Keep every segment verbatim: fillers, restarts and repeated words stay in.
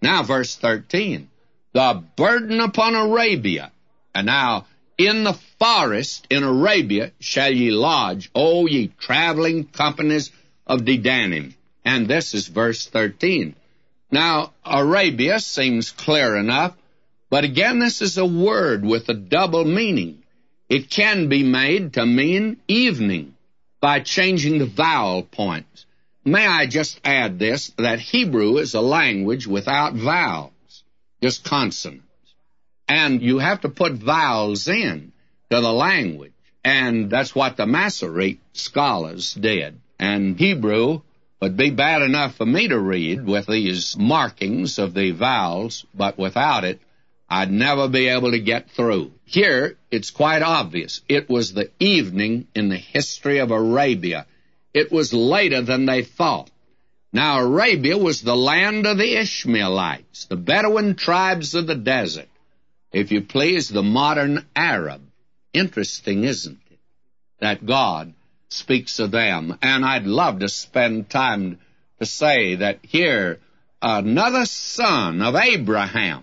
Now, verse thirteen, the burden upon Arabia. And now, in the forest in Arabia shall ye lodge, O ye traveling companies of Dedanim. And this is verse thirteen. Now, Arabia seems clear enough, but again, this is a word with a double meaning. It can be made to mean evening by changing the vowel points. May I just add this, that Hebrew is a language without vowels, just consonants. And you have to put vowels in to the language. And that's what the Masoretic scholars did. And Hebrew would be bad enough for me to read with these markings of the vowels, but without it, I'd never be able to get through. Here, it's quite obvious. It was the evening in the history of Arabia. It was later than they thought. Now, Arabia was the land of the Ishmaelites, the Bedouin tribes of the desert. If you please, the modern Arab. Interesting, isn't it, that God speaks of them? And I'd love to spend time to say that here, another son of Abraham,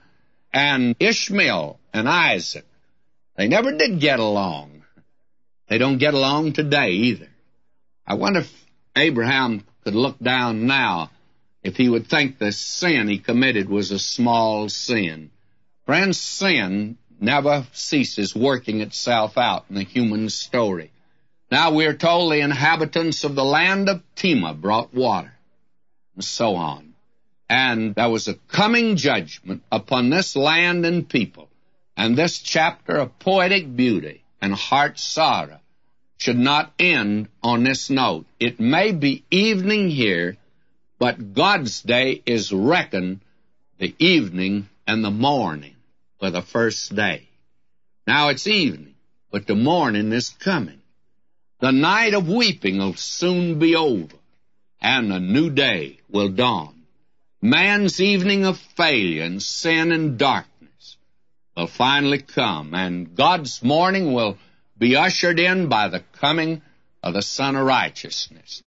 and Ishmael and Isaac, they never did get along. They don't get along today either. I wonder if Abraham could look down now, if he would think the sin he committed was a small sin. Friends, sin never ceases working itself out in the human story. Now we're told the inhabitants of the land of Tema brought water, and so on. And there was a coming judgment upon this land and people. And this chapter of poetic beauty and heart sorrow should not end on this note. It may be evening here, but God's day is reckoned the evening and the morning for the first day. Now it's evening, but the morning is coming. The night of weeping will soon be over, and a new day will dawn. Man's evening of failure and sin and darkness will finally come, and God's morning will be ushered in by the coming of the Son of Righteousness.